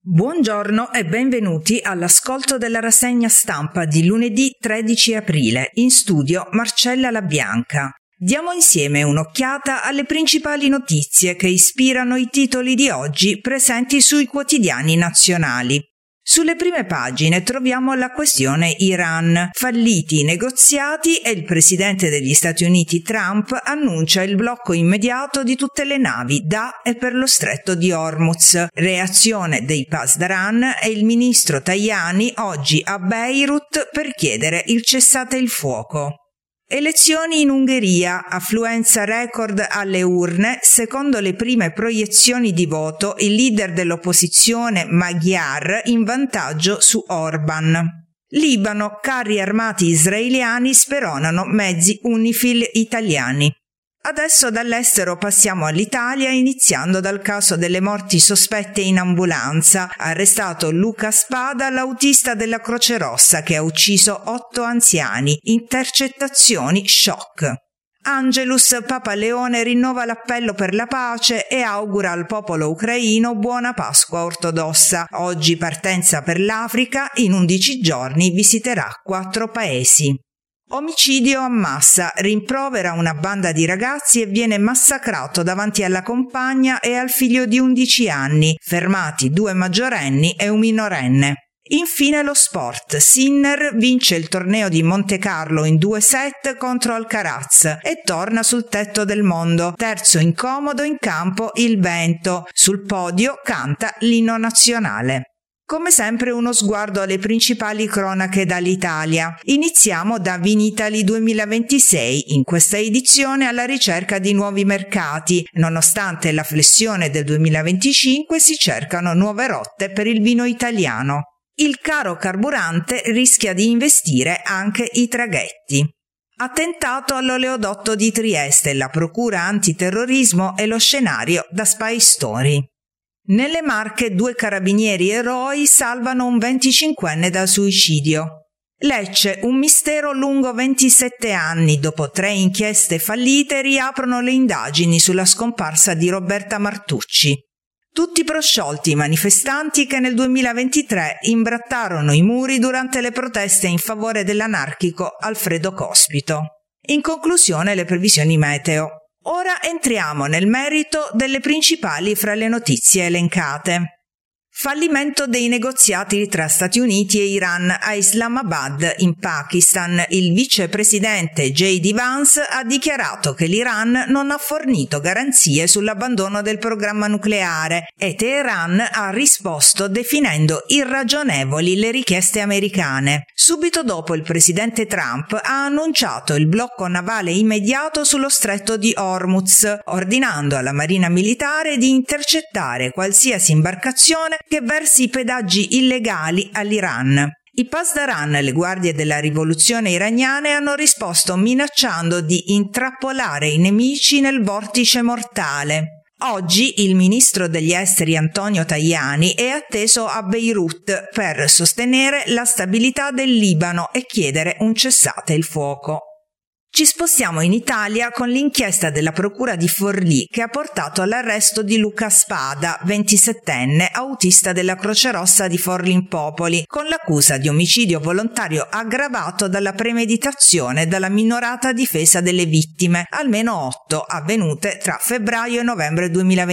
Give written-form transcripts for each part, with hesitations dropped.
Buongiorno e benvenuti all'ascolto della rassegna stampa di lunedì 13 aprile. In studio Marcella La Bianca. Diamo insieme un'occhiata alle principali notizie che ispirano i titoli di oggi presenti sui quotidiani nazionali. Sulle prime pagine troviamo la questione Iran, falliti i negoziati e il presidente degli Stati Uniti Trump annuncia il blocco immediato di tutte le navi da e per lo stretto di Hormuz. Reazione dei Pasdaran e il ministro Tajani oggi a Beirut per chiedere il cessate il fuoco. Elezioni in Ungheria, affluenza record alle urne, secondo le prime proiezioni di voto il leader dell'opposizione Magyar in vantaggio su Orban. Libano, carri armati israeliani speronano mezzi UNIFIL italiani. Adesso dall'estero passiamo all'Italia, iniziando dal caso delle morti sospette in ambulanza. Arrestato Luca Spada, l'autista della Croce Rossa che ha ucciso 8 anziani. Intercettazioni shock. Angelus, Papa Leone rinnova l'appello per la pace e augura al popolo ucraino buona Pasqua ortodossa. Oggi partenza per l'Africa, in 11 giorni visiterà 4 paesi. Omicidio a Massa, rimprovera una banda di ragazzi e viene massacrato davanti alla compagna e al figlio di 11 anni, fermati 2 maggiorenni e un minorenne. Infine lo sport, Sinner vince il torneo di Monte Carlo in 2 set contro Alcaraz e torna sul tetto del mondo, terzo incomodo in campo il vento, sul podio canta l'inno nazionale. Come sempre uno sguardo alle principali cronache dall'Italia. Iniziamo da Vinitaly 2026, in questa edizione alla ricerca di nuovi mercati. Nonostante la flessione del 2025 si cercano nuove rotte per il vino italiano. Il caro carburante rischia di investire anche i traghetti. Attentato all'oleodotto di Trieste, la procura antiterrorismo e lo scenario da Spy Story. Nelle Marche 2 carabinieri eroi salvano un 25enne dal suicidio. Lecce, un mistero lungo 27 anni. Dopo 3 inchieste fallite riaprono le indagini sulla scomparsa di Roberta Martucci. Tutti prosciolti i manifestanti che nel 2023 imbrattarono i muri durante le proteste in favore dell'anarchico Alfredo Cospito. In conclusione le previsioni meteo. Ora entriamo nel merito delle principali fra le notizie elencate. Fallimento dei negoziati tra Stati Uniti e Iran a Islamabad, in Pakistan. Il vicepresidente J.D. Vance ha dichiarato che l'Iran non ha fornito garanzie sull'abbandono del programma nucleare e Teheran ha risposto definendo irragionevoli le richieste americane. Subito dopo il presidente Trump ha annunciato il blocco navale immediato sullo stretto di Hormuz, ordinando alla Marina Militare di intercettare qualsiasi imbarcazione che versi pedaggi illegali all'Iran. I Pasdaran, le guardie della rivoluzione iraniane, hanno risposto minacciando di intrappolare i nemici nel vortice mortale. Oggi il ministro degli esteri Antonio Tajani è atteso a Beirut per sostenere la stabilità del Libano e chiedere un cessate il fuoco. Ci spostiamo in Italia con l'inchiesta della procura di Forlì che ha portato all'arresto di Luca Spada, 27enne, autista della Croce Rossa di Forlimpopoli, con l'accusa di omicidio volontario aggravato dalla premeditazione e dalla minorata difesa delle vittime, almeno 8 avvenute tra febbraio e novembre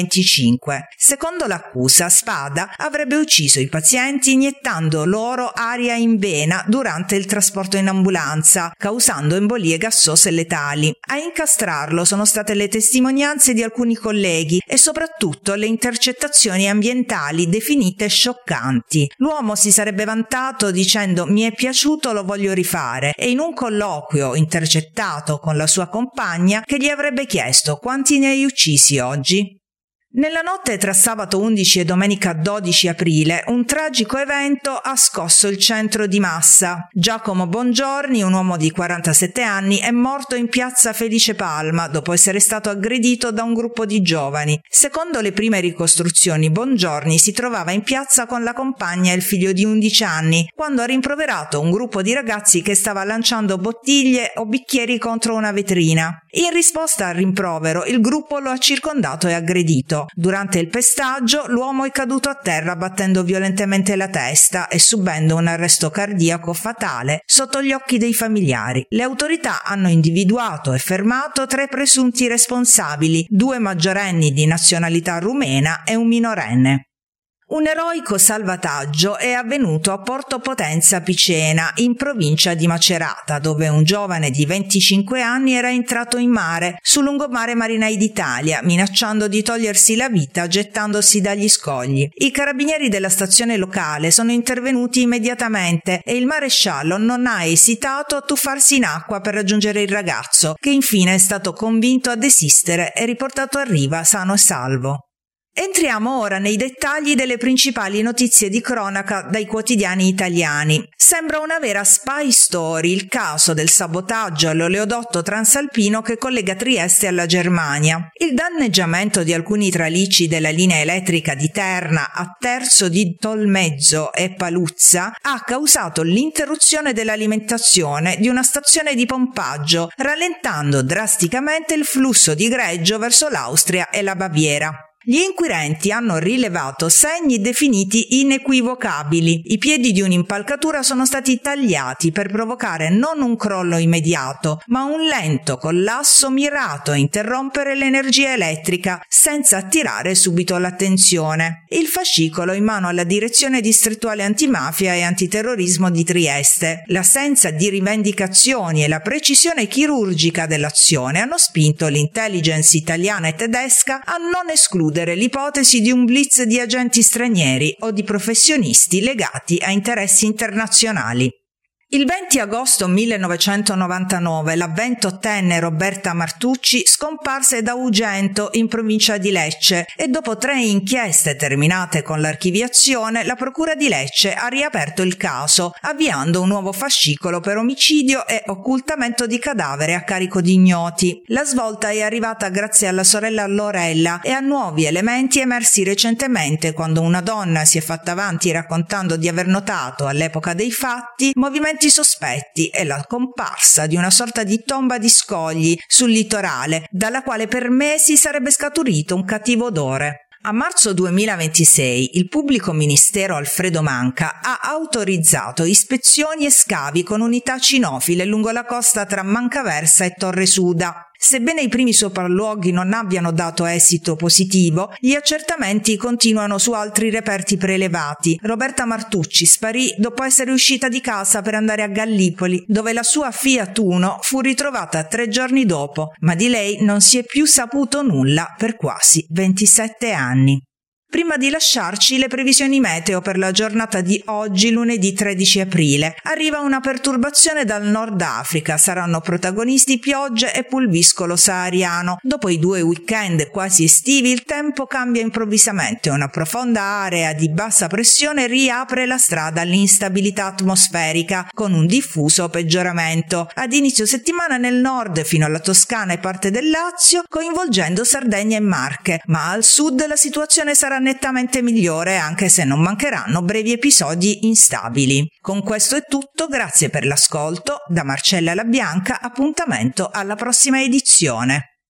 2025. Secondo l'accusa, Spada avrebbe ucciso i pazienti iniettando loro aria in vena durante il trasporto in ambulanza, causando embolie gassose letali. A incastrarlo sono state le testimonianze di alcuni colleghi e soprattutto le intercettazioni ambientali definite scioccanti. L'uomo si sarebbe vantato dicendo «mi è piaciuto, lo voglio rifare» e in un colloquio intercettato con la sua compagna che gli avrebbe chiesto «quanti ne hai uccisi oggi?». Nella notte tra sabato 11 e domenica 12 aprile un tragico evento ha scosso il centro di Massa. Giacomo Bongiorni, un uomo di 47 anni, è morto in piazza Felice Palma dopo essere stato aggredito da un gruppo di giovani. Secondo le prime ricostruzioni, Bongiorni si trovava in piazza con la compagna e il figlio di 11 anni quando ha rimproverato un gruppo di ragazzi che stava lanciando bottiglie o bicchieri contro una vetrina. In risposta al rimprovero, il gruppo lo ha circondato e aggredito. agosto. Durante il pestaggio l'uomo è caduto a terra battendo violentemente la testa e subendo un arresto cardiaco fatale sotto gli occhi dei familiari. Le autorità hanno individuato e fermato 3 presunti responsabili, 2 maggiorenni di nazionalità rumena e un minorenne. Un eroico salvataggio è avvenuto a Porto Potenza Picena, in provincia di Macerata, dove un giovane di 25 anni era entrato in mare sul lungomare Marinai d'Italia, minacciando di togliersi la vita gettandosi dagli scogli. I carabinieri della stazione locale sono intervenuti immediatamente e il maresciallo non ha esitato a tuffarsi in acqua per raggiungere il ragazzo, che infine è stato convinto a desistere e riportato a riva sano e salvo. Entriamo ora nei dettagli delle principali notizie di cronaca dai quotidiani italiani. Sembra una vera spy story il caso del sabotaggio all'oleodotto transalpino che collega Trieste alla Germania. Il danneggiamento di alcuni tralicci della linea elettrica di Terna a Terzo di Tolmezzo e Paluzza ha causato l'interruzione dell'alimentazione di una stazione di pompaggio, rallentando drasticamente il flusso di greggio verso l'Austria e la Baviera. Gli inquirenti hanno rilevato segni definiti inequivocabili. I piedi di un'impalcatura sono stati tagliati per provocare non un crollo immediato, ma un lento collasso mirato a interrompere l'energia elettrica senza attirare subito l'attenzione. Il fascicolo in mano alla Direzione Distrettuale Antimafia e Antiterrorismo di Trieste. L'assenza di rivendicazioni e la precisione chirurgica dell'azione hanno spinto l'intelligence italiana e tedesca a non escludere l'ipotesi di un blitz di agenti stranieri o di professionisti legati a interessi internazionali. Il 20 agosto 1999 la 28enne Roberta Martucci scomparse da Ugento in provincia di Lecce e dopo 3 inchieste terminate con l'archiviazione la procura di Lecce ha riaperto il caso, avviando un nuovo fascicolo per omicidio e occultamento di cadavere a carico di ignoti. La svolta è arrivata grazie alla sorella Lorella e a nuovi elementi emersi recentemente quando una donna si è fatta avanti raccontando di aver notato all'epoca dei fatti movimenti sospetti e la comparsa di una sorta di tomba di scogli sul litorale, dalla quale per mesi sarebbe scaturito un cattivo odore. A marzo 2026 il pubblico ministero Alfredo Manca ha autorizzato ispezioni e scavi con unità cinofile lungo la costa tra Mancaversa e Torre Suda. Sebbene i primi sopralluoghi non abbiano dato esito positivo, gli accertamenti continuano su altri reperti prelevati. Roberta Martucci sparì dopo essere uscita di casa per andare a Gallipoli, dove la sua Fiat Uno fu ritrovata 3 giorni dopo, ma di lei non si è più saputo nulla per quasi 27 anni. Prima di lasciarci, le previsioni meteo per la giornata di oggi, lunedì 13 aprile. Arriva una perturbazione dal Nord Africa, saranno protagonisti piogge e pulviscolo sahariano. Dopo i 2 weekend quasi estivi, il tempo cambia improvvisamente. Una profonda area di bassa pressione riapre la strada all'instabilità atmosferica, con un diffuso peggioramento. Ad inizio settimana nel nord fino alla Toscana e parte del Lazio, coinvolgendo Sardegna e Marche, ma al sud la situazione sarà nettamente migliore, anche se non mancheranno brevi episodi instabili. Con questo è tutto, grazie per l'ascolto. Da Marcella La Bianca, appuntamento alla prossima edizione.